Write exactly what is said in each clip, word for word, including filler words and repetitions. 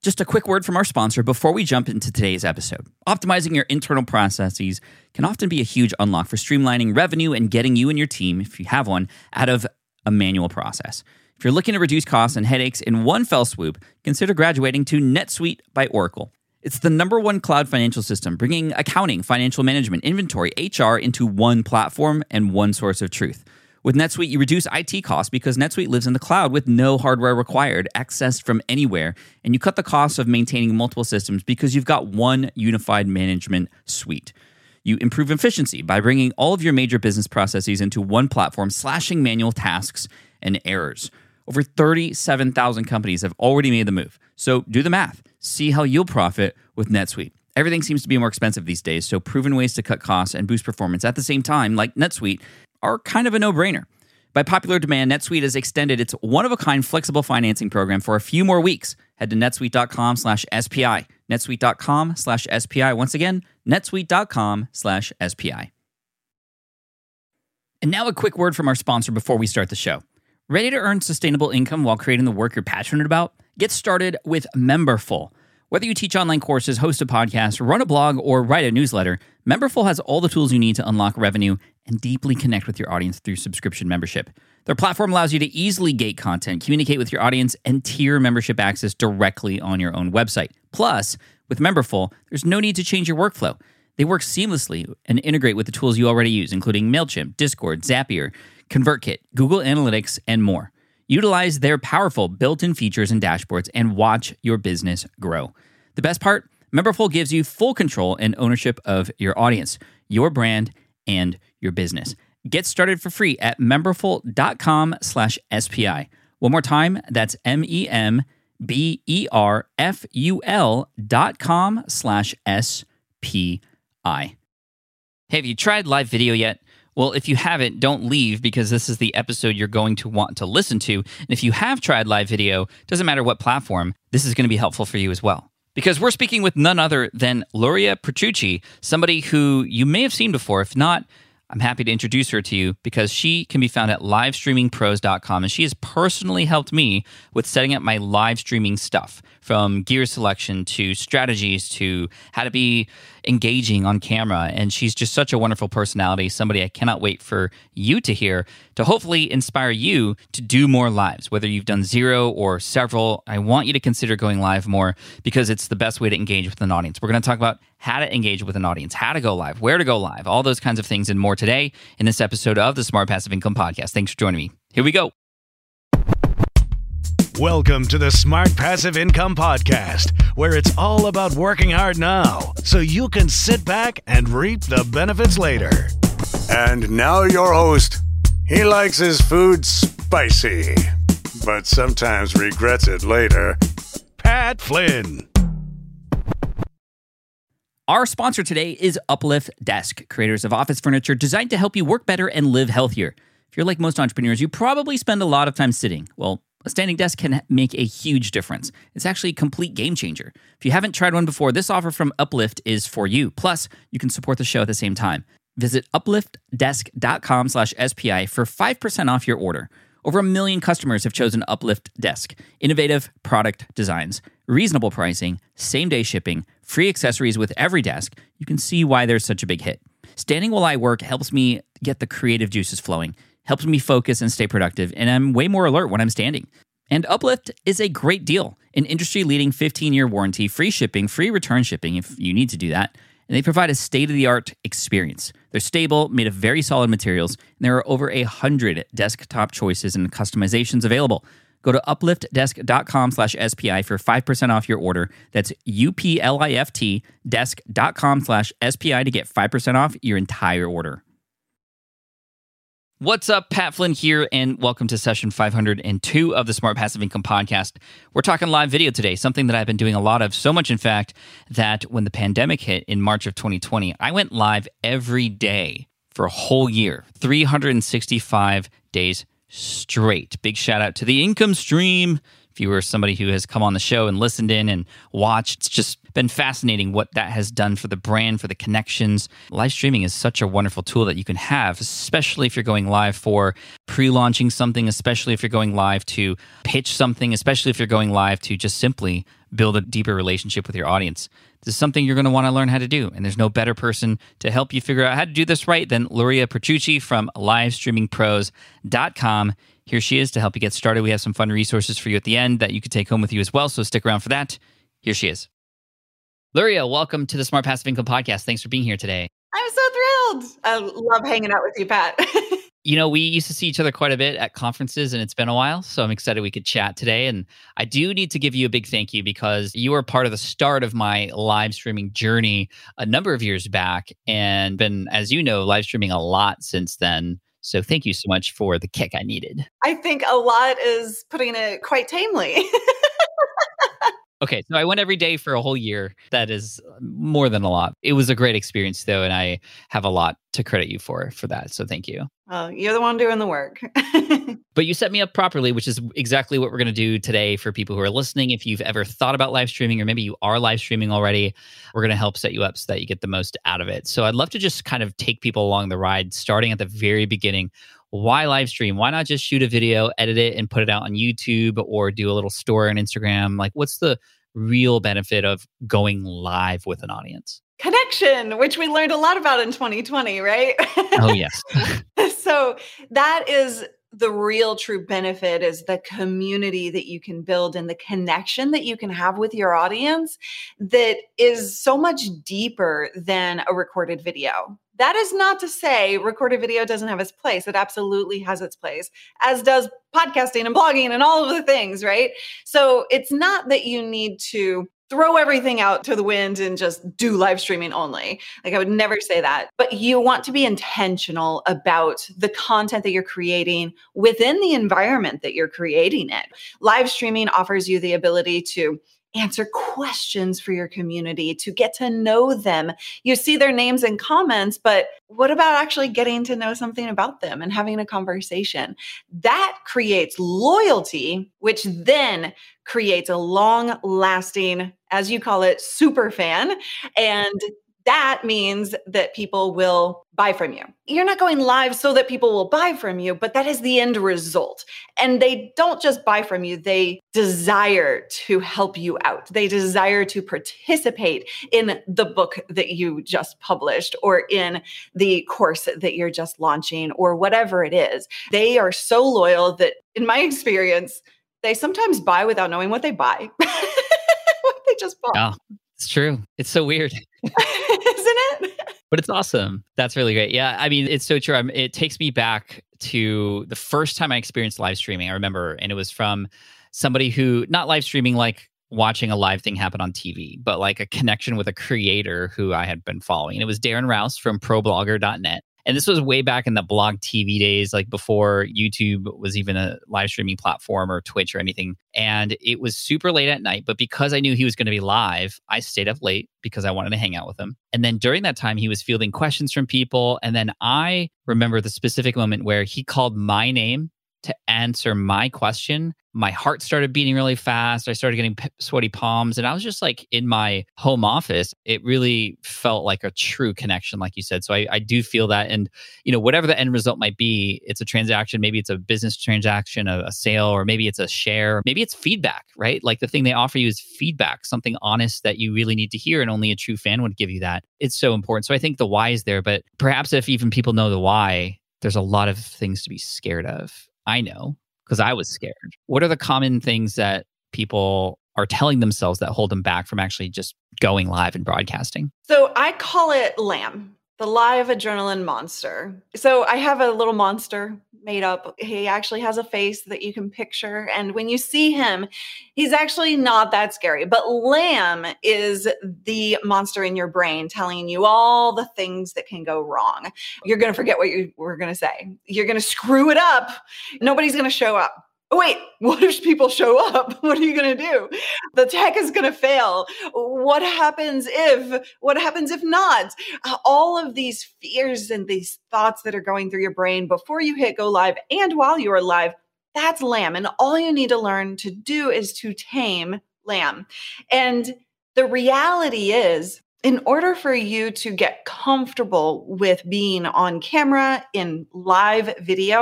Just a quick word from our sponsor before we jump into today's episode. Optimizing your internal processes can often be a huge unlock for streamlining revenue and getting you and your team, if you have one, out of a manual process. If you're looking to reduce costs and headaches in one fell swoop, consider graduating to NetSuite by Oracle. It's the number one cloud financial system, bringing accounting, financial management, inventory, H R into one platform and one source of truth. With NetSuite, you reduce I T costs because NetSuite lives in the cloud with no hardware required, accessed from anywhere, and you cut the cost of maintaining multiple systems because you've got one unified management suite. You improve efficiency by bringing all of your major business processes into one platform, slashing manual tasks and errors. Over thirty-seven thousand companies have already made the move. So do the math. See how you'll profit with NetSuite. Everything seems to be more expensive these days, so proven ways to cut costs and boost performance at the same time, like NetSuite, are kind of a no-brainer. By popular demand, NetSuite has extended its one-of-a-kind flexible financing program for a few more weeks. Head to netsuite.com slash SPI. netsuite.com slash SPI. Once again, netsuite.com slash SPI. And now a quick word from our sponsor before we start the show. Ready to earn sustainable income while creating the work you're passionate about? Get started with Memberful. Whether you teach online courses, host a podcast, run a blog, or write a newsletter, Memberful has all the tools you need to unlock revenue and deeply connect with your audience through subscription membership. Their platform allows you to easily gate content, communicate with your audience, and tier membership access directly on your own website. Plus, with Memberful, there's no need to change your workflow. They work seamlessly and integrate with the tools you already use, including MailChimp, Discord, Zapier, ConvertKit, Google Analytics, and more. Utilize their powerful built-in features and dashboards and watch your business grow. The best part? Memberful gives you full control and ownership of your audience, your brand, and your business. Get started for free at memberful.com slash SPI. One more time, that's M-E-M-B-E-R-F-U-L dot com slash S-P-I. Hey, have you tried live video yet? Well, if you haven't, don't leave because this is the episode you're going to want to listen to. And if you have tried live video, doesn't matter what platform, this is going to be helpful for you as well. Because we're speaking with none other than Luria Petrucci, somebody who you may have seen before. If not, I'm happy to introduce her to you because she can be found at live streaming pros dot com, and she has personally helped me with setting up my live streaming stuff, from gear selection to strategies to how to be engaging on camera. And she's just such a wonderful personality, somebody I cannot wait for you to hear, to hopefully inspire you to do more lives. Whether you've done zero or several, I want you to consider going live more because it's the best way to engage with an audience. We're going to talk about how to engage with an audience, how to go live, where to go live, all those kinds of things and more today in this episode of the Smart Passive Income Podcast. Thanks for joining me. Here we go. Welcome to the Smart Passive Income Podcast, where it's all about working hard now so you can sit back and reap the benefits later. And now your host. He likes his food spicy, but sometimes regrets it later. Pat Flynn. Our sponsor today is Uplift Desk, creators of office furniture designed to help you work better and live healthier. If you're like most entrepreneurs, you probably spend a lot of time sitting. Well, a standing desk can make a huge difference. It's actually a complete game changer. If you haven't tried one before, this offer from Uplift is for you. Plus, you can support the show at the same time. Visit upliftdesk.com slash SPI for five percent off your order. Over a million customers have chosen Uplift Desk. Innovative product designs, reasonable pricing, same-day shipping, free accessories with every desk. You can see why there's such a big hit. Standing while I work helps me get the creative juices flowing, helps me focus and stay productive, and I'm way more alert when I'm standing. And Uplift is a great deal. An industry-leading fifteen-year warranty, free shipping, free return shipping if you need to do that. And they provide a state-of-the-art experience. They're stable, made of very solid materials, and there are over one hundred desktop choices and customizations available. Go to upliftdesk.com slash SPI for five percent off your order. That's U-P-L-I-F-T desk.com slash SPI to get five percent off your entire order. What's up? Pat Flynn here, and welcome to session five hundred two of the Smart Passive Income Podcast. We're talking live video today, something that I've been doing a lot of, so much in fact that when the pandemic hit in March of twenty twenty, I went live every day for a whole year, three hundred sixty-five days straight. Big shout out to the income stream. If you were somebody who has come on the show and listened in and watched, it's just been fascinating what that has done for the brand, for the connections. Live streaming is such a wonderful tool that you can have, especially if you're going live for pre-launching something, especially if you're going live to pitch something, especially if you're going live to just simply build a deeper relationship with your audience. This is something you're going to want to learn how to do. And there's no better person to help you figure out how to do this right than Luria Petrucci from live streaming pros dot com. Here she is to help you get started. We have some fun resources for you at the end that you could take home with you as well. So stick around for that. Here she is. Luria, welcome to the Smart Passive Income Podcast. Thanks for being here today. I'm so thrilled. I love hanging out with you, Pat. You know, we used to see each other quite a bit at conferences, and it's been a while, so I'm excited we could chat today. And I do need to give you a big thank you because you were part of the start of my live streaming journey a number of years back, and been, as you know, live streaming a lot since then. So thank you so much for the kick I needed. I think a lot is putting it quite tamely. Okay, so I went every day for a whole year. That is more than a lot. It was a great experience, though, and I have a lot to credit you for for that. So thank you. Well, you're the one doing the work. But you set me up properly, which is exactly what we're going to do today for people who are listening. If you've ever thought about live streaming, or maybe you are live streaming already, we're going to help set you up so that you get the most out of it. So I'd love to just kind of take people along the ride, starting at the very beginning. Why live stream? Why not just shoot a video, edit it, and put it out on YouTube, or do a little story on Instagram? Like, what's the real benefit of going live with an audience? Connection, which we learned a lot about in twenty twenty, right? Oh, yes. So that is the real true benefit, is the community that you can build and the connection that you can have with your audience that is so much deeper than a recorded video. That is not to say recorded video doesn't have its place. It absolutely has its place, as does podcasting and blogging and all of the things, right? So it's not that you need to throw everything out to the wind and just do live streaming only. Like, I would never say that. But you want to be intentional about the content that you're creating within the environment that you're creating it. Live streaming offers you the ability to answer questions for your community, to get to know them. You see their names and comments, but what about actually getting to know something about them and having a conversation? That creates loyalty, which then creates a long-lasting, as you call it, super fan. And that means that people will buy from you. You're not going live so that people will buy from you, but that is the end result. And they don't just buy from you, they desire to help you out. They desire to participate in the book that you just published, or in the course that you're just launching, or whatever it is. They are so loyal that, in my experience, they sometimes buy without knowing what they buy. What they just bought. Oh, it's true. It's so weird. Isn't it? But it's awesome. That's really great. Yeah, I mean, it's so true. I'm, it takes me back to the first time I experienced live streaming, I remember, and it was from somebody who, not live streaming like watching a live thing happen on T V, but like a connection with a creator who I had been following. And it was Darren Rouse from pro blogger dot net. And this was way back in the blog T V days, like before YouTube was even a live streaming platform or Twitch or anything. And it was super late at night, but because I knew he was going to be live, I stayed up late because I wanted to hang out with him. And then during that time, he was fielding questions from people. And then I remember the specific moment where he called my name to answer my question. My heart started beating really fast. I started getting p- sweaty palms, and I was just like in my home office. It really felt like a true connection, like you said. So I, I do feel that. And, you know, whatever the end result might be, it's a transaction. Maybe it's a business transaction, a, a sale, or maybe it's a share. Maybe it's feedback, right? Like the thing they offer you is feedback, something honest that you really need to hear. And only a true fan would give you that. It's so important. So I think the why is there, but perhaps if even people know the why, there's a lot of things to be scared of. I know, because I was scared. What are the common things that people are telling themselves that hold them back from actually just going live and broadcasting? So I call it LAM, the live adrenaline monster. So I have a little monster made up. He actually has a face that you can picture. And when you see him, he's actually not that scary. But LAM is the monster in your brain telling you all the things that can go wrong. You're going to forget what you were going to say. You're going to screw it up. Nobody's going to show up. Oh, wait, what if people show up? What are you going to do? The tech is going to fail. What happens if, what happens if not? Uh, all of these fears and these thoughts that are going through your brain before you hit go live and while you are live, that's LAM. And all you need to learn to do is to tame LAM. And the reality is, in order for you to get comfortable with being on camera in live video,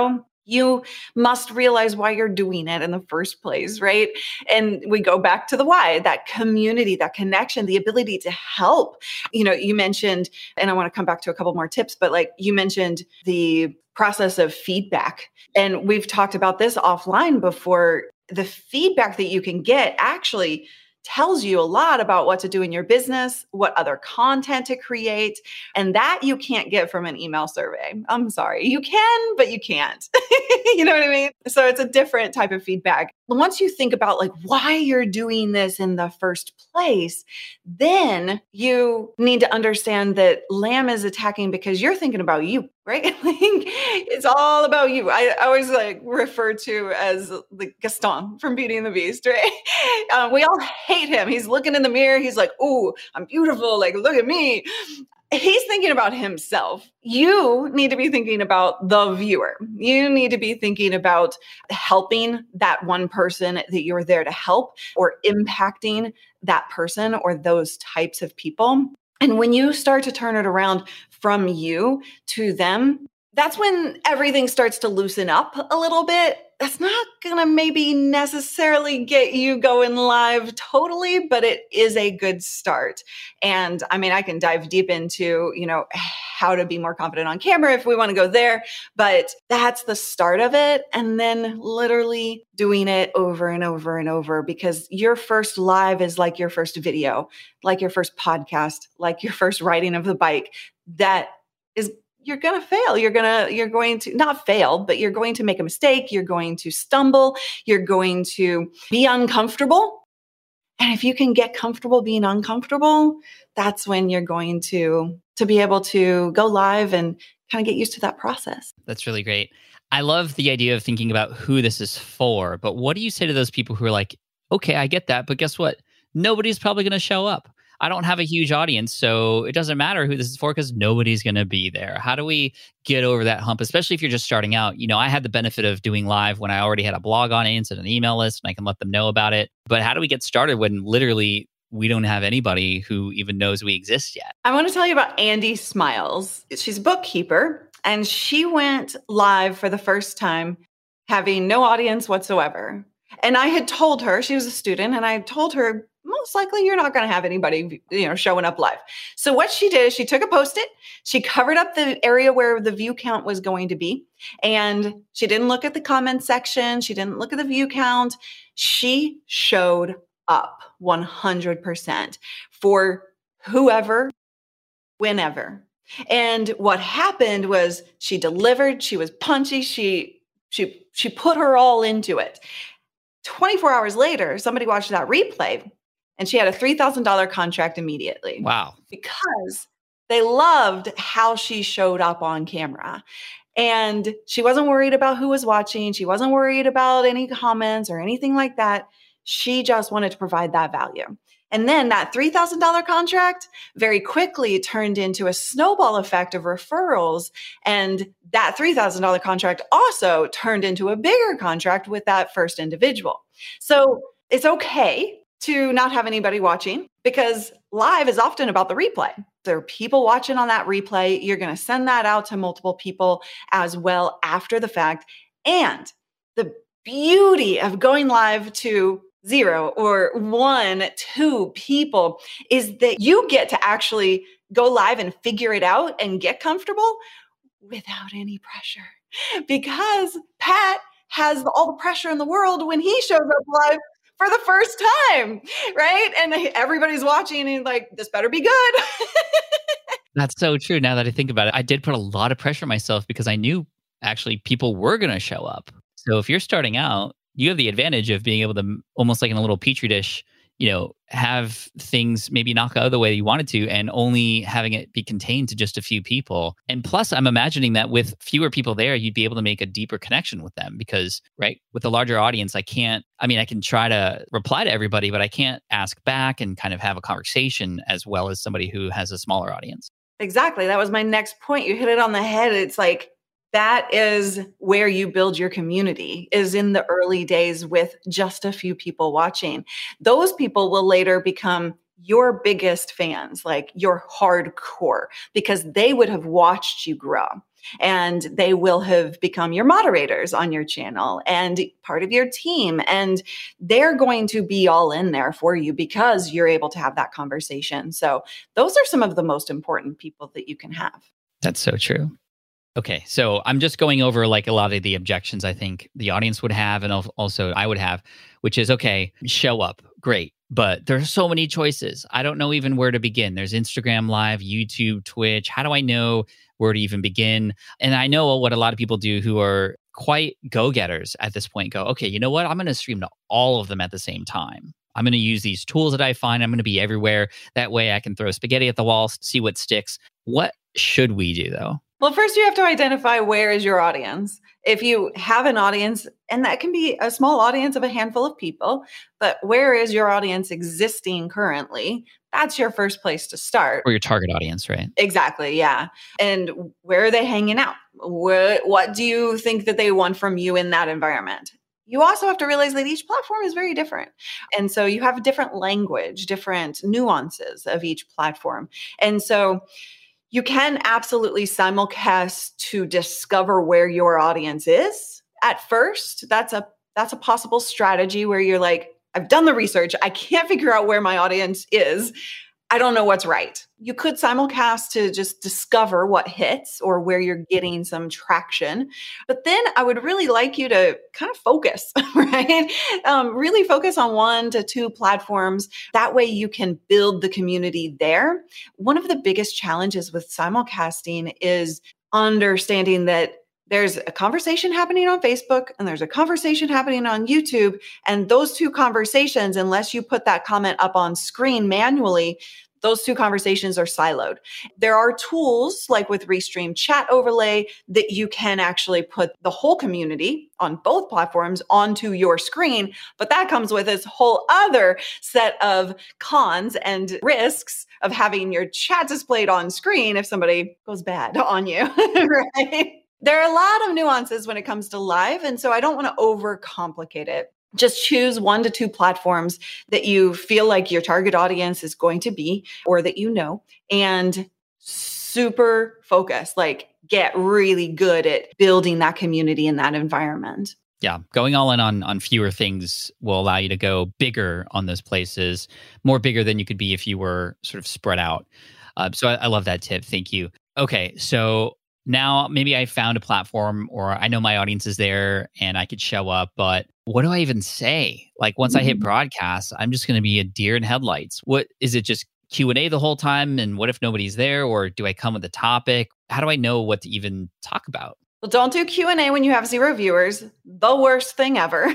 You must realize why you're doing it in the first place, right? And we go back to the why, that community, that connection, the ability to help. You know, you mentioned, and I want to come back to a couple more tips, but like you mentioned the process of feedback. And we've talked about this offline before. The feedback that you can get actually tells you a lot about what to do in your business, what other content to create. And that you can't get from an email survey. I'm sorry. You can, but you can't. You know what I mean? So it's a different type of feedback. Once you think about like why you're doing this in the first place, then you need to understand that Lamb is attacking because you're thinking about you, right? Like, it's all about you. I, I always like refer to as like Gaston from Beauty and the Beast, right? Um, we all hate him. He's looking in the mirror. He's like, "Ooh, I'm beautiful. Like, look at me." He's thinking about himself. You need to be thinking about the viewer. You need to be thinking about helping that one person that you're there to help, or impacting that person or those types of people. And when you start to turn it around from you to them, that's when everything starts to loosen up a little bit. That's not going to maybe necessarily get you going live totally, but it is a good start. And I mean, I can dive deep into, you know, how to be more confident on camera if we want to go there, but that's the start of it. And then literally doing it over and over and over, because your first live is like your first video, like your first podcast, like your first riding of the bike. That is You're going to fail. You're going to, you're going to not fail, but you're going to make a mistake. You're going to stumble. You're going to be uncomfortable. And if you can get comfortable being uncomfortable, that's when you're going to, to be able to go live and kind of get used to that process. That's really great. I love the idea of thinking about who this is for, but what do you say to those people who are like, okay, I get that, but guess what? Nobody's probably going to show up. I don't have a huge audience, so it doesn't matter who this is for because nobody's going to be there. How do we get over that hump, especially if you're just starting out? You know, I had the benefit of doing live when I already had a blog on it and an email list, and I can let them know about it. But how do we get started when literally we don't have anybody who even knows we exist yet? I want to tell you about Andy Smiles. She's a bookkeeper, and she went live for the first time having no audience whatsoever. And I had told her, she was a student, and I told her, most likely you're not going to have anybody, you know, showing up live. So what she did is she took a Post-it, she covered up the area where the view count was going to be, and she didn't look at the comment section. She didn't look at the view count. She showed up one hundred percent for whoever, whenever. And what happened was she delivered, she was punchy, she, she, she put her all into it. twenty-four hours later, somebody watched that replay and she had a three thousand dollars contract immediately. Wow. Because they loved how she showed up on camera. And she wasn't worried about who was watching. She wasn't worried about any comments or anything like that. She just wanted to provide that value. And then that three thousand dollars contract very quickly turned into a snowball effect of referrals. And that three thousand dollars contract also turned into a bigger contract with that first individual. So it's okay to not have anybody watching, because live is often about the replay. There are people watching on that replay. You're going to send that out to multiple people as well after the fact. And the beauty of going live to zero or one, two people is that you get to actually go live and figure it out and get comfortable without any pressure, because Pat has all the pressure in the world when he shows up live for the first time, right? And everybody's watching and like, this better be good. That's so true. Now that I think about it, I did put a lot of pressure on myself because I knew actually people were going to show up. So if you're starting out, you have the advantage of being able to, almost like in a little petri dish, you know, have things maybe knock out the way you wanted to, and only having it be contained to just a few people. And plus, I'm imagining that with fewer people there, you'd be able to make a deeper connection with them because, right, with a larger audience, I can't, I mean, I can try to reply to everybody, but I can't ask back and kind of have a conversation as well as somebody who has a smaller audience. Exactly. That was my next point. You hit it on the head. It's like, that is where you build your community, is in the early days with just a few people watching. Those people will later become your biggest fans, like your hardcore, because they would have watched you grow. and they will have become your moderators on your channel and part of your team. And they're going to be all in there for you because you're able to have that conversation. So those are some of the most important people that you can have. That's so true. Okay, so I'm just going over like a lot of the objections I think the audience would have and also I would have, which is, okay, show up, great. But there's so many choices. I don't know even where to begin. There's Instagram Live, YouTube, Twitch. How do I know where to even begin? And I know what a lot of people do who are quite go-getters at this point go, okay, you know what? I'm going to stream to all of them at the same time. I'm going to use these tools that I find. I'm going to be everywhere. That way I can throw spaghetti at the wall, see what sticks. What should we do though? Well, first you have to identify where is your audience. If you have an audience, and that can be a small audience of a handful of people, but where is your audience existing currently? That's your first place to start. Or your target audience, right? Exactly, yeah. And where are they hanging out? What, what do you think that they want from you in that environment? You also have to realize that each platform is very different. And so you have different language, different nuances of each platform. And so you can absolutely simulcast to discover where your audience is at first. That's a that's a possible strategy where you're like, I've done the research. I can't figure out where my audience is. I don't know what's right. You could simulcast to just discover what hits or where you're getting some traction. But then I would really like you to kind of focus, right? Um, really focus on one to two platforms. That way you can build the community there. One of the biggest challenges with simulcasting is understanding that there's a conversation happening on Facebook and there's a conversation happening on YouTube. And those two conversations, unless you put that comment up on screen manually, those two conversations are siloed. There are tools like with Restream Chat Overlay that you can actually put the whole community on both platforms onto your screen, but that comes with this whole other set of cons and risks of having your chat displayed on screen if somebody goes bad on you, right? There are a lot of nuances when it comes to live, and so I don't want to overcomplicate it. Just choose one to two platforms that you feel like your target audience is going to be or that you know, and super focus, like get really good at building that community in that environment. Yeah, going all in on on fewer things will allow you to go bigger on those places, more bigger than you could be if you were sort of spread out. Uh, so I, I love that tip. Thank you. Okay, so now maybe I found a platform or I know my audience is there and I could show up, but what do I even say? Like once I hit broadcast, I'm just going to be a deer in headlights. What is it, just Q and A the whole time? And what if nobody's there? Or do I come with a topic? How do I know what to even talk about? Well, don't do Q and A when you have zero viewers. The worst thing ever.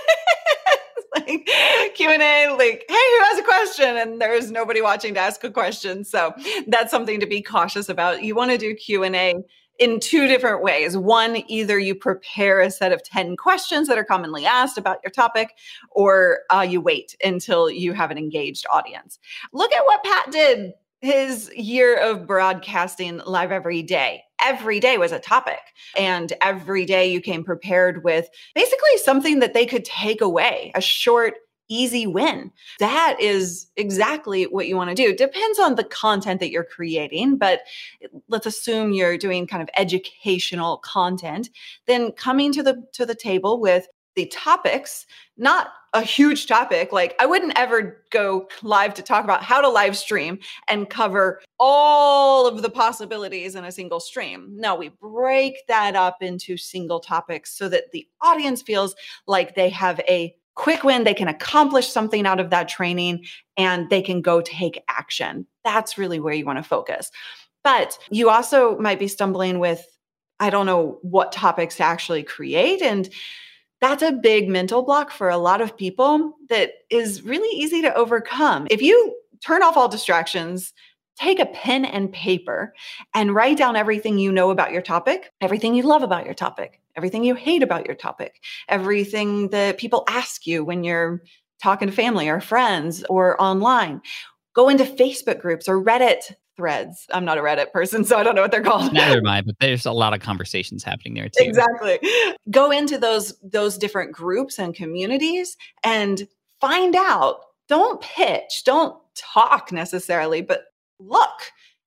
Like Q and A, like, hey, who has a question? And there's nobody watching to ask a question. So that's something to be cautious about. You want to do Q and A in two different ways. One, either you prepare a set of ten questions that are commonly asked about your topic, or uh, you wait until you have an engaged audience. Look at what Pat did his year of broadcasting live every day. Every day was a topic. And every day you came prepared with basically something that they could take away, a short, easy win. That is exactly what you want to do. Depends on the content that you're creating, but let's assume you're doing kind of educational content. Then coming to the to the table with the topics, not a huge topic. Like I wouldn't ever go live to talk about how to live stream and cover all of the possibilities in a single stream. No, we break that up into single topics so that the audience feels like they have a quick win, they can accomplish something out of that training, and they can go take action. That's really where you want to focus. But you also might be stumbling with, I don't know what topics to actually create. And that's a big mental block for a lot of people that is really easy to overcome. If you turn off all distractions, take a pen and paper and write down everything you know about your topic, everything you love about your topic, everything you hate about your topic, everything that people ask you when you're talking to family or friends or online. Go into Facebook groups or Reddit threads. I'm not a Reddit person, so I don't know what they're called. Neither am I, but there's a lot of conversations happening there too. Exactly. Go into those, those different groups and communities and find out. Don't pitch, don't talk necessarily, but look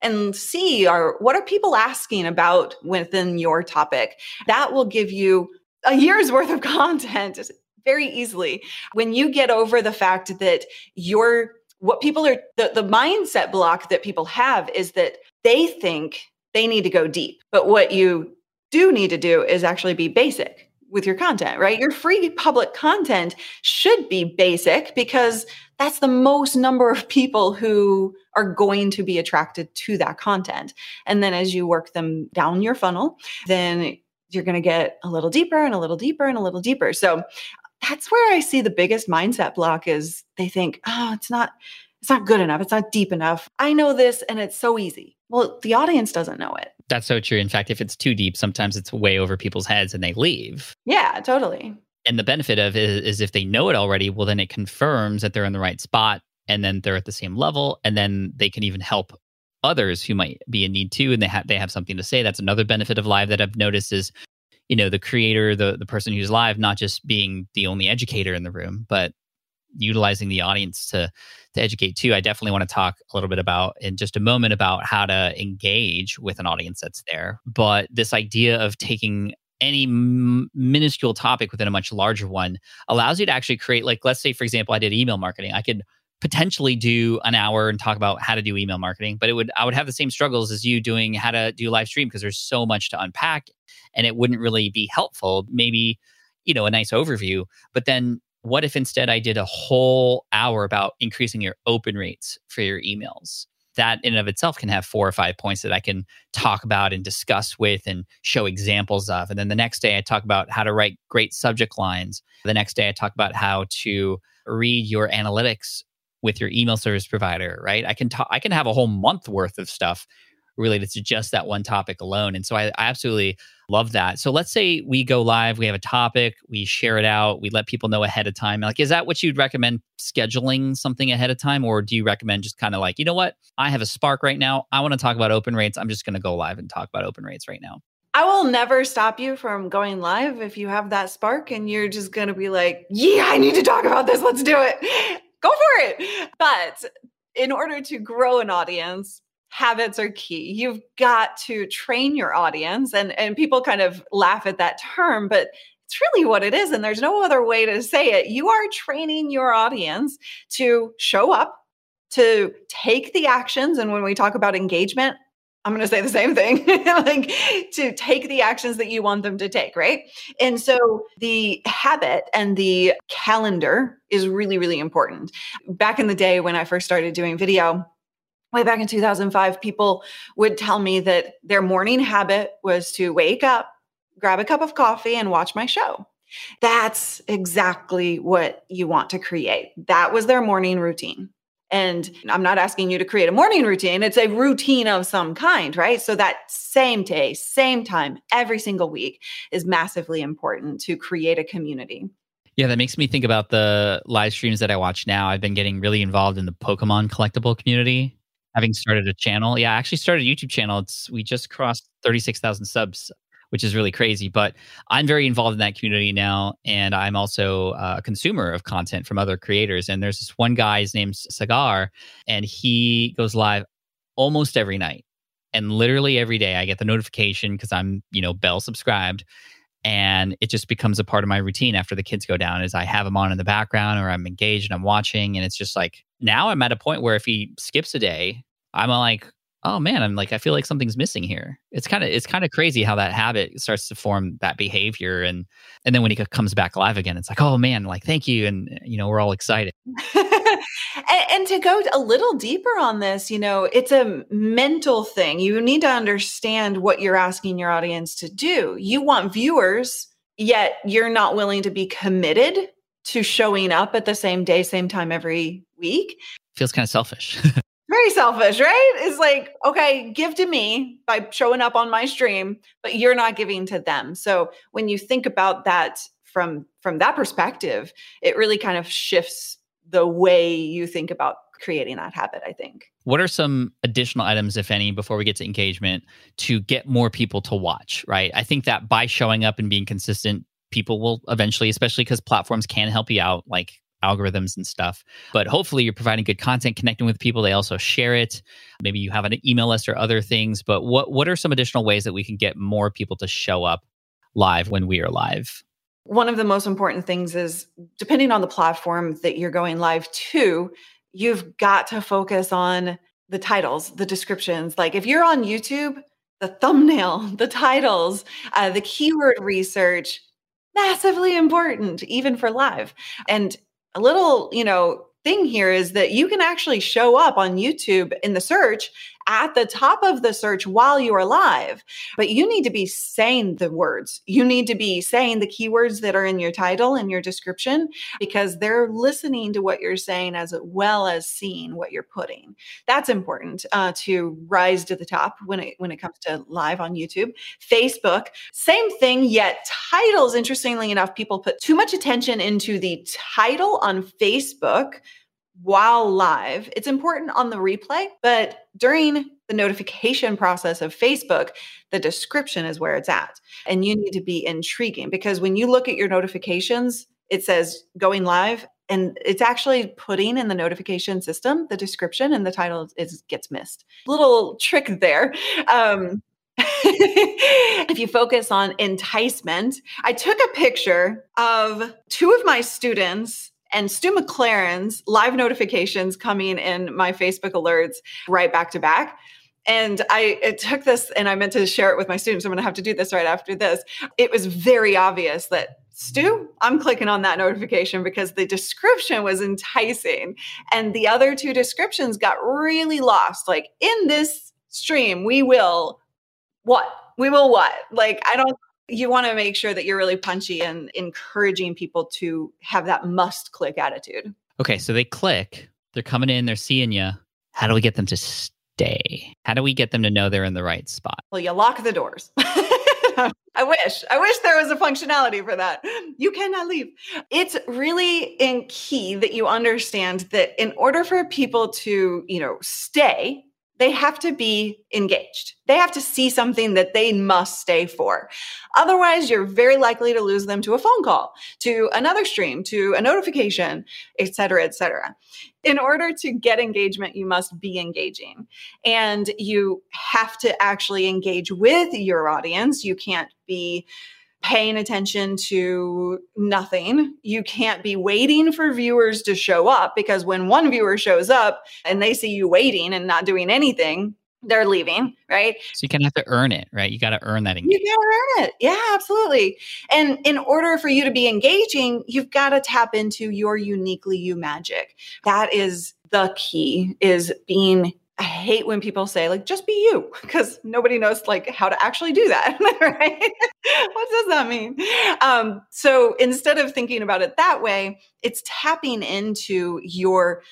and see are what are people asking about within your topic. That will give you a year's worth of content very easily. When you get over the fact that you're what people are, the, the mindset block that people have is that they think they need to go deep. But what you do need to do is actually be basic with your content, right? Your free public content should be basic because that's the most number of people who are going to be attracted to that content. And then as you work them down your funnel, then you're going to get a little deeper and a little deeper and a little deeper. So that's where I see the biggest mindset block is they think, oh, it's not, it's not good enough. It's not deep enough. I know this and it's so easy. Well, the audience doesn't know it. That's so true. In fact, if it's too deep, sometimes it's way over people's heads and they leave. Yeah, totally. And the benefit of it is, is if they know it already, well, then it confirms that they're in the right spot and then they're at the same level. And then they can even help others who might be in need too. And they have, they have something to say. That's another benefit of live that I've noticed is, you know, the creator, the, the person who's live, not just being the only educator in the room, but utilizing the audience to to educate too. I definitely want to talk a little bit about in just a moment about how to engage with an audience that's there. But this idea of taking any m- minuscule topic within a much larger one allows you to actually create, like, let's say, for example, I did email marketing. I could potentially do an hour and talk about how to do email marketing, but it would I would have the same struggles as you doing how to do live stream because there's so much to unpack and it wouldn't really be helpful. Maybe, you know, a nice overview, but then what if instead I did a whole hour about increasing your open rates for your emails? That in and of itself can have four or five points that I can talk about and discuss with and show examples of. And then the next day I talk about how to write great subject lines. The next day I talk about how to read your analytics with your email service provider, right? I can talk, I can have a whole month worth of stuff related to just that one topic alone. And so I, I absolutely love that. So let's say we go live, we have a topic, we share it out, we let people know ahead of time. Like, is that what you'd recommend, scheduling something ahead of time? Or do you recommend just kind of like, you know what, I have a spark right now. I want to talk about open rates. I'm just going to go live and talk about open rates right now. I will never stop you from going live if you have that spark and you're just going to be like, yeah, I need to talk about this. Let's do it. Go for it. But in order to grow an audience, habits are key. You've got to train your audience, and, and people kind of laugh at that term, but it's really what it is. And there's no other way to say it. You are training your audience to show up, to take the actions. And when we talk about engagement, I'm going to say the same thing, like to take the actions that you want them to take, right? And so the habit and the calendar is really, really important. Back in the day when I first started doing video, way back in two thousand five, people would tell me that their morning habit was to wake up, grab a cup of coffee, and watch my show. That's exactly what you want to create. That was their morning routine. And I'm not asking you to create a morning routine. It's a routine of some kind, right? So that same day, same time, every single week is massively important to create a community. Yeah, that makes me think about the live streams that I watch now. I've been getting really involved in the Pokemon collectible community, having started a channel. Yeah, I actually started a YouTube channel. It's we just crossed thirty-six thousand subs, which is really crazy. But I'm very involved in that community now. And I'm also a consumer of content from other creators. And there's this one guy, his name's Sagar, and he goes live almost every night. And literally every day I get the notification because I'm, you know, bell subscribed. And it just becomes a part of my routine after the kids go down is I have him on in the background or I'm engaged and I'm watching. And it's just like, now I'm at a point where if he skips a day, I'm like, oh man, I'm like, I feel like something's missing here. It's kind of, it's kind of crazy how that habit starts to form that behavior. And, and then when he comes back live again, it's like, oh man, like, thank you. And, you know, we're all excited. and, and to go a little deeper on this, you know, it's a mental thing. You need to understand what you're asking your audience to do. You want viewers, yet you're not willing to be committed to showing up at the same day, same time every week. Feels kind of selfish. Very selfish, right? It's like, okay, give to me by showing up on my stream, but you're not giving to them. So when you think about that from, from that perspective, it really kind of shifts the way you think about creating that habit, I think. What are some additional items, if any, before we get to engagement to get more people to watch, right? I think that by showing up and being consistent, people will eventually, especially because platforms can help you out, like algorithms and stuff. But hopefully you're providing good content, connecting with people. They also share it. Maybe you have an email list or other things. But what, what are some additional ways that we can get more people to show up live when we are live? One of the most important things is, depending on the platform that you're going live to, you've got to focus on the titles, the descriptions. Like if you're on YouTube, the thumbnail, the titles, uh, the keyword research, massively important, even for live. And a little, you know, thing here is that you can actually show up on YouTube in the search at the top of the search while you are live, but you need to be saying the words. You need to be saying the keywords that are in your title and your description, because they're listening to what you're saying as well as seeing what you're putting. That's important uh, to rise to the top when it when it comes to live on YouTube. Facebook, same thing, yet titles, interestingly enough, people put too much attention into the title on Facebook while live. It's important on the replay, but during the notification process of Facebook, the description is where it's at. And you need to be intriguing, because when you look at your notifications, it says going live, and it's actually putting in the notification system, the description, and the title is gets missed. Little trick there. Um, if you focus on enticement, I took a picture of two of my students and Stu McLaren's live notifications coming in my Facebook alerts right back to back. And I it took this, and I meant to share it with my students. I'm going to have to do this right after this. It was very obvious that, Stu, I'm clicking on that notification because the description was enticing. And the other two descriptions got really lost. Like, in this stream, we will what? We will what? Like, I don't, you want to make sure that you're really punchy and encouraging people to have that must click attitude. Okay, so they click, they're coming in, they're seeing you. How do we get them to stay? How do we get them to know they're in the right spot? Well, you lock the doors. I wish. I wish there was a functionality for that. You cannot leave. It's really in key that you understand that in order for people to, you know, stay, they have to be engaged. They have to see something that they must stay for. Otherwise, you're very likely to lose them to a phone call, to another stream, to a notification, et cetera, et cetera. In order to get engagement, you must be engaging. And you have to actually engage with your audience. You can't be paying attention to nothing. You can't be waiting for viewers to show up, because when one viewer shows up and they see you waiting and not doing anything, they're leaving, right? So you kind of have to earn it, right? You got to earn that engagement. You got to earn it. Yeah, absolutely. And in order for you to be engaging, you've got to tap into your uniquely you magic. That is the key, is being I hate when people say, like, just be you, because nobody knows like how to actually do that, right? What does that mean? Um, so instead of thinking about it that way, it's tapping into your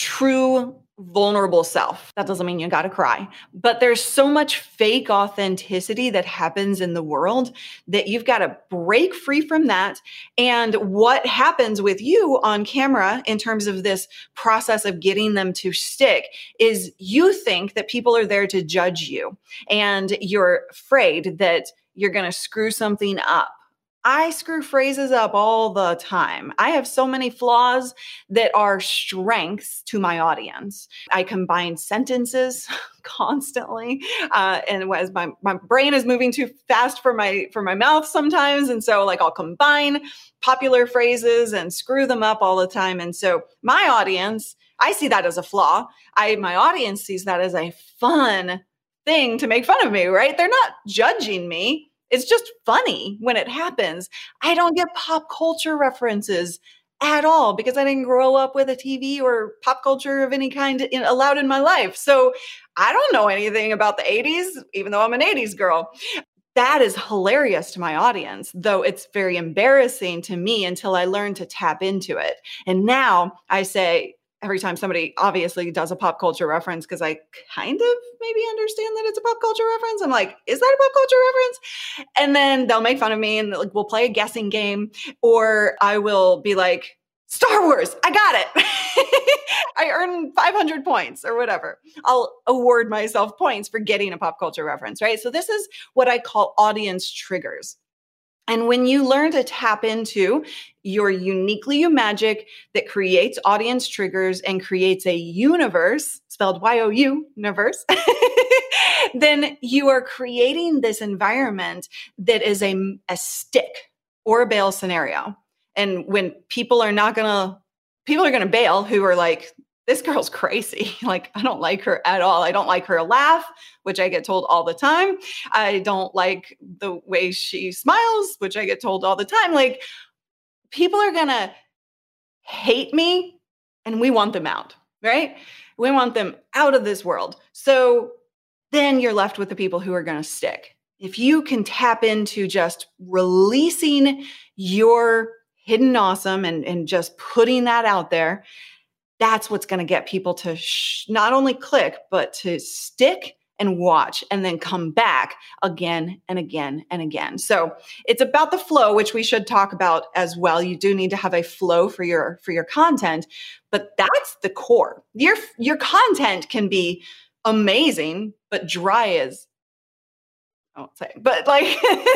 true vulnerable self. That doesn't mean you got to cry, but there's so much fake authenticity that happens in the world that you've got to break free from that. And what happens with you on camera in terms of this process of getting them to stick is you think that people are there to judge you, and you're afraid that you're going to screw something up. I screw phrases up all the time. I have so many flaws that are strengths to my audience. I combine sentences constantly, uh, and as my my brain is moving too fast for my for my mouth sometimes, and so like I'll combine popular phrases and screw them up all the time. And so my audience, I see that as a flaw. I my audience sees that as a fun thing to make fun of me, right? They're not judging me. It's just funny when it happens. I don't get pop culture references at all because I didn't grow up with a T V or pop culture of any kind in, allowed in my life. So I don't know anything about the eighties, even though I'm an eighties girl. That is hilarious to my audience, though it's very embarrassing to me until I learn to tap into it. And now I say, every time somebody obviously does a pop culture reference, because I kind of maybe understand that it's a pop culture reference, I'm like, is that a pop culture reference? And then they'll make fun of me and like we'll play a guessing game, or I will be like, Star Wars, I got it. I earned five hundred points or whatever. I'll award myself points for getting a pop culture reference, right? So this is what I call audience triggers. And when you learn to tap into your uniquely you magic that creates audience triggers and creates a universe, spelled Y O U, universe, then you are creating this environment that is a, a stick or a bail scenario. And when people are not going to, people are going to bail who are like, this girl's crazy. Like, I don't like her at all. I don't like her laugh, which I get told all the time. I don't like the way she smiles, which I get told all the time. Like, people are going to hate me and we want them out, right? We want them out of this world. So then you're left with the people who are going to stick. If you can tap into just releasing your hidden awesome and, and just putting that out there, that's what's going to get people to sh- not only click, but to stick and watch and then come back again and again and again. So it's about the flow, which we should talk about as well. You do need to have a flow for your, for your content, but that's the core. Your, your content can be amazing, but dry as, I won't say, but like,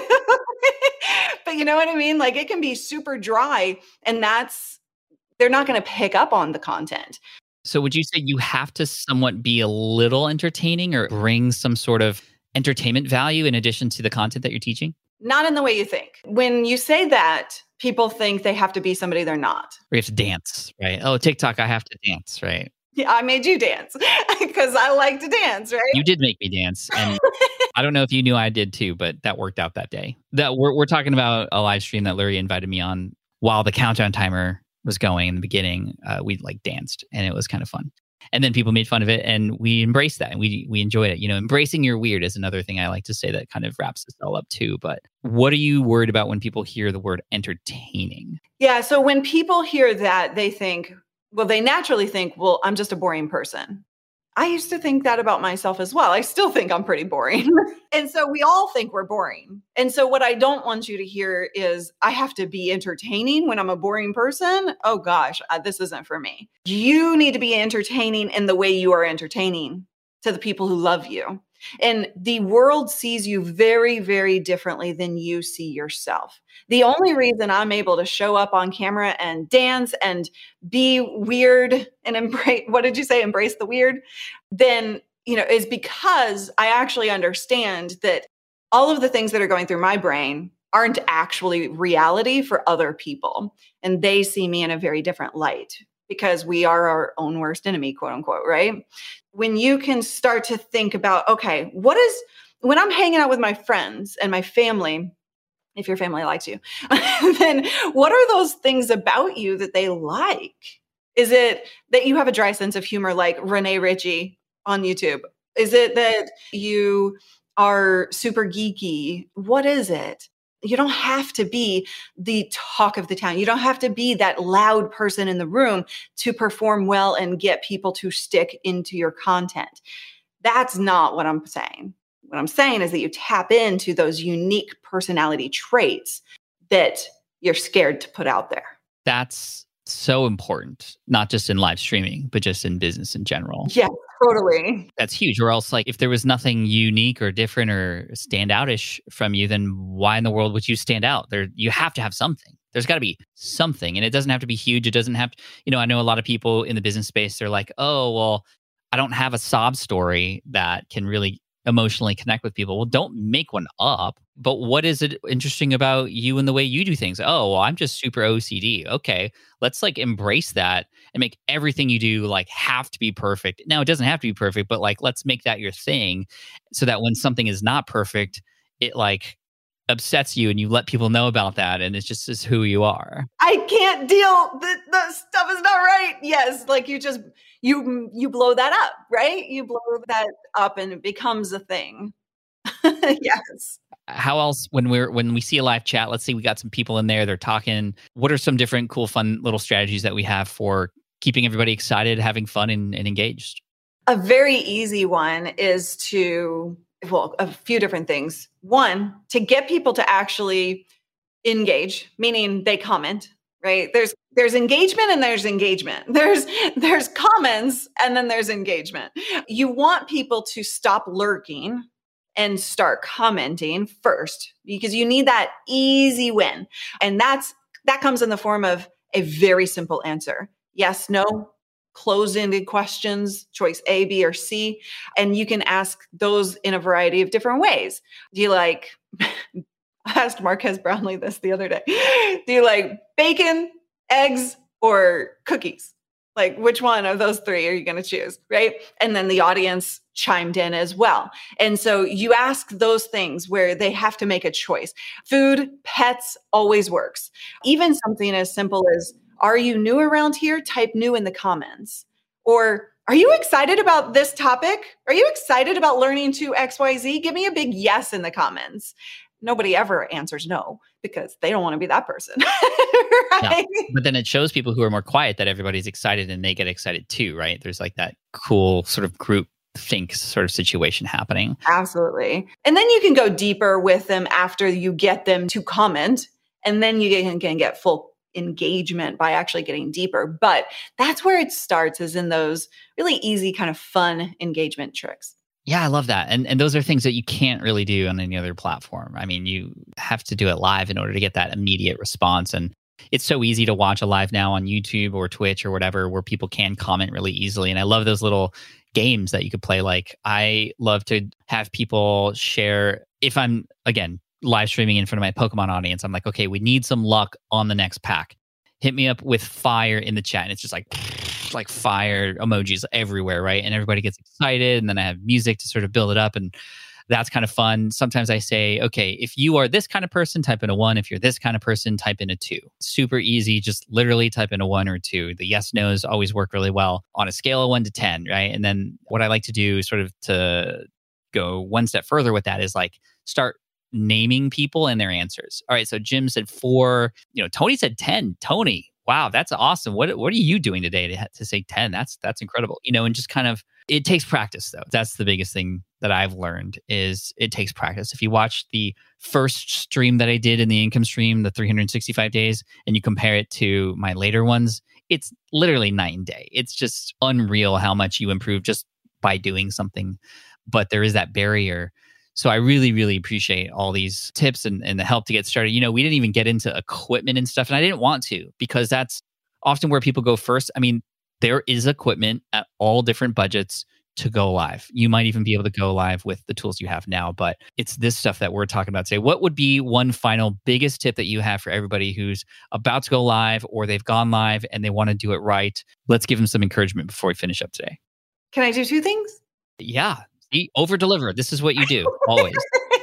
but you know what I mean? Like, it can be super dry, and that's, they're not going to pick up on the content. So would you say you have to somewhat be a little entertaining or bring some sort of entertainment value in addition to the content that you're teaching? Not in the way you think. When you say that, people think they have to be somebody they're not. Or you have to dance, right? Oh, TikTok, I have to dance, right? Yeah, I made you dance because I like to dance, right? You did make me dance. And I don't know if you knew I did too, but that worked out that day. That we're, we're talking about a live stream that Lurie invited me on while the countdown timer was going in the beginning. Uh, we like danced and it was kind of fun. And then people made fun of it and we embraced that and we we enjoyed it. You know, embracing your weird is another thing I like to say that kind of wraps this all up too. But what are you worried about when people hear the word entertaining? Yeah. So when people hear that, they think, well, they naturally think, well, I'm just a boring person. I used to think that about myself as well. I still think I'm pretty boring. And so we all think we're boring. And so what I don't want you to hear is I have to be entertaining when I'm a boring person. Oh gosh, uh, this isn't for me. You need to be entertaining in the way you are entertaining to the people who love you. And the world sees you very, very differently than you see yourself. The only reason I'm able to show up on camera and dance and be weird and embrace, what did you say? Embrace the weird? Then, you know, is because I actually understand that all of the things that are going through my brain aren't actually reality for other people. And they see me in a very different light because we are our own worst enemy, quote unquote, right? When you can start to think about, okay, what is, when I'm hanging out with my friends and my family, if your family likes you, then what are those things about you that they like? Is it that you have a dry sense of humor like Renee Ritchie on YouTube? Is it that you are super geeky? What is it? You don't have to be the talk of the town. You don't have to be that loud person in the room to perform well and get people to stick into your content. That's not what I'm saying. What I'm saying is that you tap into those unique personality traits that you're scared to put out there. That's so important, not just in live streaming, but just in business in general. Yeah, totally. That's huge. Or else, like, if there was nothing unique or different or standoutish from you, then why in the world would you stand out? There, you have to have something. There's got to be something, and it doesn't have to be huge. It doesn't have to, you know, I know a lot of people in the business space, they're like, oh, well, I don't have a sob story that can really emotionally connect with people. Well, don't make one up. But what is it interesting about you and the way you do things? Oh, well, I'm just super O C D. Okay, let's like embrace that and make everything you do like have to be perfect. Now, it doesn't have to be perfect, but like let's make that your thing so that when something is not perfect, it like upsets you and you let people know about that, and it's just is who you are. I can't deal. The, the stuff is not right. Yes, like you just you you blow that up, right? You blow that up, and it becomes a thing. Yes. How else when we're when we see a live chat? Let's say we got some people in there. They're talking. What are some different, cool, fun little strategies that we have for keeping everybody excited, having fun, and, and engaged? A very easy one is to. Well, a few different things. One, to get people to actually engage, meaning they comment, right? There's there's engagement and there's engagement. There's there's comments and then there's engagement. You want people to stop lurking and start commenting first, because you need that easy win. And that's that comes in the form of a very simple answer. Yes, no, closed-ended questions, choice A, B, or C. And you can ask those in a variety of different ways. Do you like, I asked Marques Brownlee this the other day. Do you like bacon, eggs, or cookies? Like, which one of those three are you going to choose, right? And then the audience chimed in as well. And so you ask those things where they have to make a choice. Food, pets always works. Even something as simple as, are you new around here? Type new in the comments. Or, are you excited about this topic? Are you excited about learning to X Y Z? Give me a big yes in the comments. Nobody ever answers no because they don't want to be that person. Right? Yeah. But then it shows people who are more quiet that everybody's excited and they get excited too, right? There's like that cool sort of group think sort of situation happening. Absolutely. And then you can go deeper with them after you get them to comment, and then you can, can get full engagement by actually getting deeper. But that's where it starts, is in those really easy kind of fun engagement tricks. Yeah, I love that. And and those are things that you can't really do on any other platform. I mean, you have to do it live in order to get that immediate response. And it's so easy to watch a live now on YouTube or Twitch or whatever, where people can comment really easily. And I love those little games that you could play. Like, I love to have people share, if I'm, again, live streaming in front of my Pokemon audience, I'm like, okay, we need some luck on the next pack. Hit me up with fire in the chat. And it's just like, like fire emojis everywhere, right? And everybody gets excited. And then I have music to sort of build it up. And that's kind of fun. Sometimes I say, okay, if you are this kind of person, type in a one. If you're this kind of person, type in a two. Super easy. Just literally type in a one or a two. The yes, no's always work really well on a scale of one to ten, right? And then what I like to do sort of to go one step further with that is like start naming people and their answers. All right, so Jim said four. You know, Tony said ten. Tony, wow, that's awesome. What what are you doing today to to say ten? That's that's incredible. You know, and just kind of, it takes practice though. That's the biggest thing that I've learned, is it takes practice. If you watch the first stream that I did in the income stream, the three hundred sixty-five days, and you compare it to my later ones, it's literally night and day. It's just unreal how much you improve just by doing something. But there is that barrier. So I really, really appreciate all these tips and, and the help to get started. You know, we didn't even get into equipment and stuff, and I didn't want to, because that's often where people go first. I mean, there is equipment at all different budgets to go live. You might even be able to go live with the tools you have now, but it's this stuff that we're talking about today. What would be one final biggest tip that you have for everybody who's about to go live, or they've gone live and they want to do it right? Let's give them some encouragement before we finish up today. Can I do two things? Yeah. See, over deliver. This is what you do always.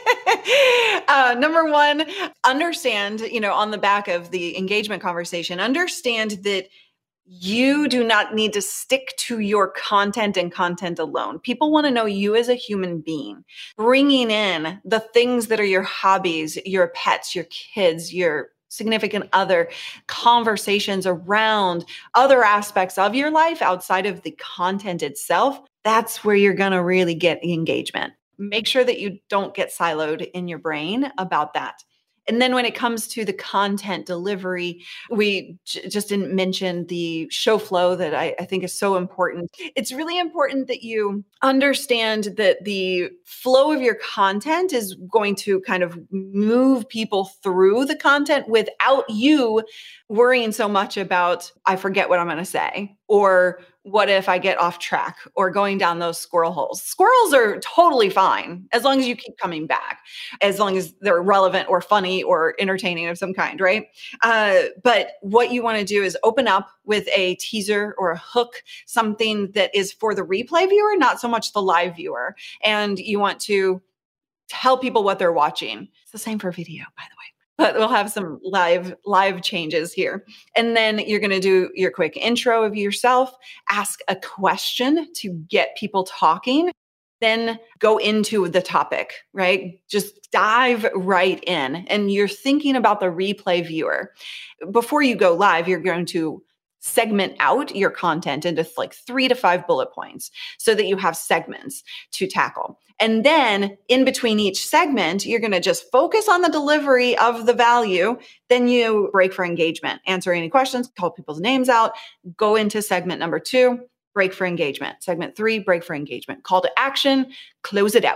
Uh, number one, understand, you know, on the back of the engagement conversation, understand that you do not need to stick to your content and content alone. People want to know you as a human being. Bringing in the things that are your hobbies, your pets, your kids, your significant other, conversations around other aspects of your life outside of the content itself. That's where you're going to really get engagement. Make sure that you don't get siloed in your brain about that. And then when it comes to the content delivery, we j- just didn't mention the show flow that I, I think is so important. It's really important that you understand that the flow of your content is going to kind of move people through the content without you worrying so much about, I forget what I'm going to say, or what if I get off track, or going down those squirrel holes. Squirrels are totally fine as long as you keep coming back, as long as they're relevant or funny or entertaining of some kind, right? Uh, but what you want to do is open up with a teaser or a hook, something that is for the replay viewer, not so much the live viewer. And you want to tell people what they're watching. It's the same for video, by the way. But we'll have some live live changes here. And then you're going to do your quick intro of yourself, ask a question to get people talking, then go into the topic, right? Just dive right in. And you're thinking about the replay viewer. Before you go live, you're going to segment out your content into like three to five bullet points so that you have segments to tackle. And then in between each segment, you're going to just focus on the delivery of the value. Then you break for engagement, answer any questions, call people's names out, go into segment number two, break for engagement. Segment three, break for engagement. Call to action, close it out.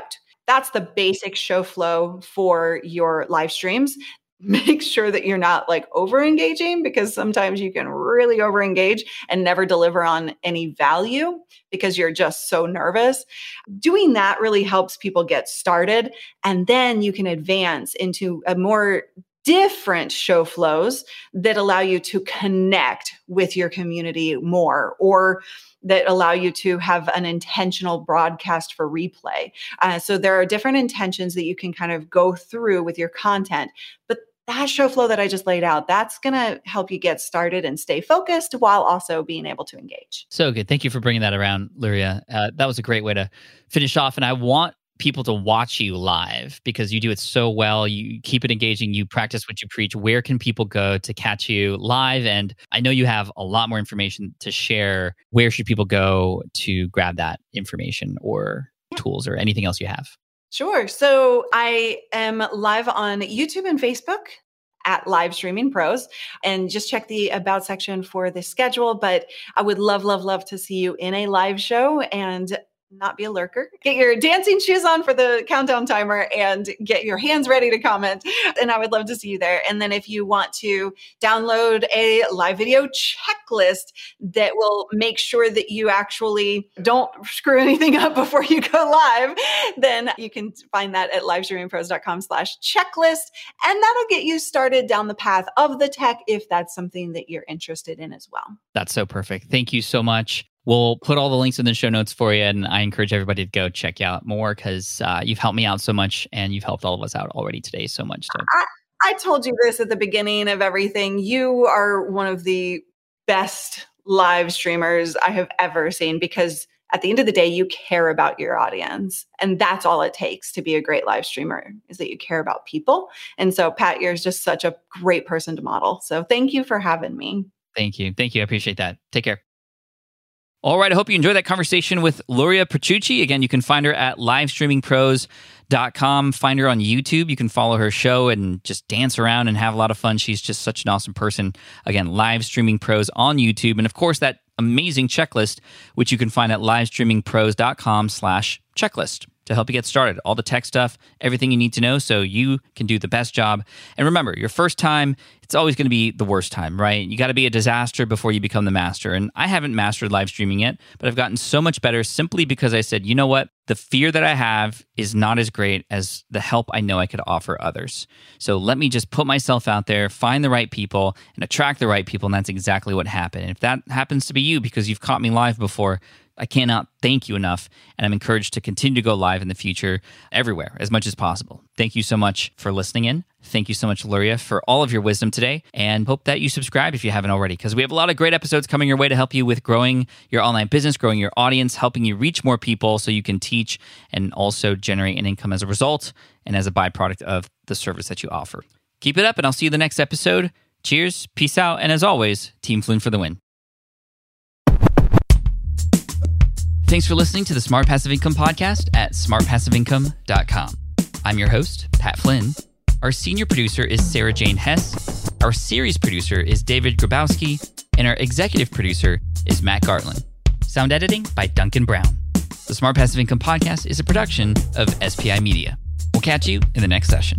that's the basic show flow for your live streams. Make sure that you're not like over engaging, because sometimes you can really over engage and never deliver on any value because you're just so nervous. Doing that really helps people get started. And then you can advance into a more different show flows that allow you to connect with your community more, or that allow you to have an intentional broadcast for replay. Uh, so there are different intentions that you can kind of go through with your content. But that show flow that I just laid out, that's going to help you get started and stay focused while also being able to engage. So good. Thank you for bringing that around, Luria. Uh, that was a great way to finish off. And I want people to watch you live because you do it so well. You keep it engaging. You practice what you preach. Where can people go to catch you live? And I know you have a lot more information to share. Where should people go to grab that information or tools or anything else you have? Sure. So I am live on YouTube and Facebook at Live Streaming Pros, and just check the About section for the schedule. But I would love, love, love to see you in a live show and not be a lurker. Get your dancing shoes on for the countdown timer and get your hands ready to comment. And I would love to see you there. And then if you want to download a live video checklist that will make sure that you actually don't screw anything up before you go live, then you can find that at livestreamingpros.com slash checklist. And that'll get you started down the path of the tech if that's something that you're interested in as well. That's so perfect. Thank you so much. We'll put all the links in the show notes for you, and I encourage everybody to go check out more because uh, you've helped me out so much, and you've helped all of us out already today so much. So. I, I told you this at the beginning of everything. You are one of the best live streamers I have ever seen, because at the end of the day, you care about your audience. And that's all it takes to be a great live streamer, is that you care about people. And so, Pat, you're just such a great person to model. So thank you for having me. Thank you. Thank you. I appreciate that. Take care. All right, I hope you enjoyed that conversation with Luria Petrucci. Again, you can find her at livestreaming pros dot com. Find her on YouTube. You can follow her show and just dance around and have a lot of fun. She's just such an awesome person. Again, Livestreaming Pros on YouTube. And of course, that amazing checklist, which you can find at livestreaming pros dot com slash checklist to help you get started. All the tech stuff, everything you need to know so you can do the best job. And remember, your first time, it's always going to be the worst time, right? You got to be a disaster before you become the master. And I haven't mastered live streaming yet, but I've gotten so much better simply because I said, you know what? The fear that I have is not as great as the help I know I could offer others. So let me just put myself out there, find the right people, and attract the right people. And that's exactly what happened. And if that happens to be you because you've caught me live before, I cannot thank you enough, and I'm encouraged to continue to go live in the future everywhere as much as possible. Thank you so much for listening in. Thank you so much, Luria, for all of your wisdom today, and hope that you subscribe if you haven't already, because we have a lot of great episodes coming your way to help you with growing your online business, growing your audience, helping you reach more people so you can teach and also generate an income as a result and as a byproduct of the service that you offer. Keep it up, and I'll see you in the next episode. Cheers, peace out, and as always, Team Flynn for the win. Thanks for listening to the Smart Passive Income Podcast at smart passive income dot com. I'm your host, Pat Flynn. Our senior producer is Sarah Jane Hess. Our series producer is David Grabowski. And our executive producer is Matt Gartland. Sound editing by Duncan Brown. The Smart Passive Income Podcast is a production of S P I Media. We'll catch you in the next session.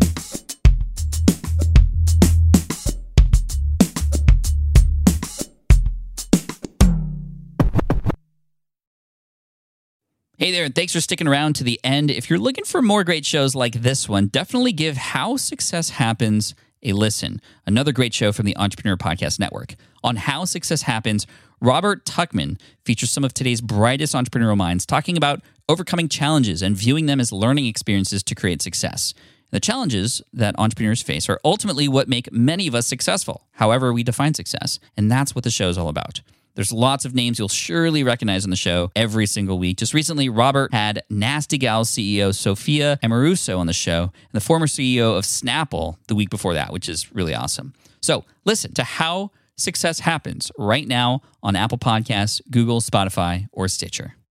Hey there, and thanks for sticking around to the end. If you're looking for more great shows like this one, definitely give How Success Happens a listen. Another great show from the Entrepreneur Podcast Network. On How Success Happens, Robert Tuchman features some of today's brightest entrepreneurial minds talking about overcoming challenges and viewing them as learning experiences to create success. The challenges that entrepreneurs face are ultimately what make many of us successful, however we define success, and that's what the show is all about. There's lots of names you'll surely recognize on the show every single week. Just recently, Robert had Nasty Gal's C E O, Sophia Amoruso, on the show, and the former C E O of Snapple the week before that, which is really awesome. So listen to How Success Happens right now on Apple Podcasts, Google, Spotify, or Stitcher.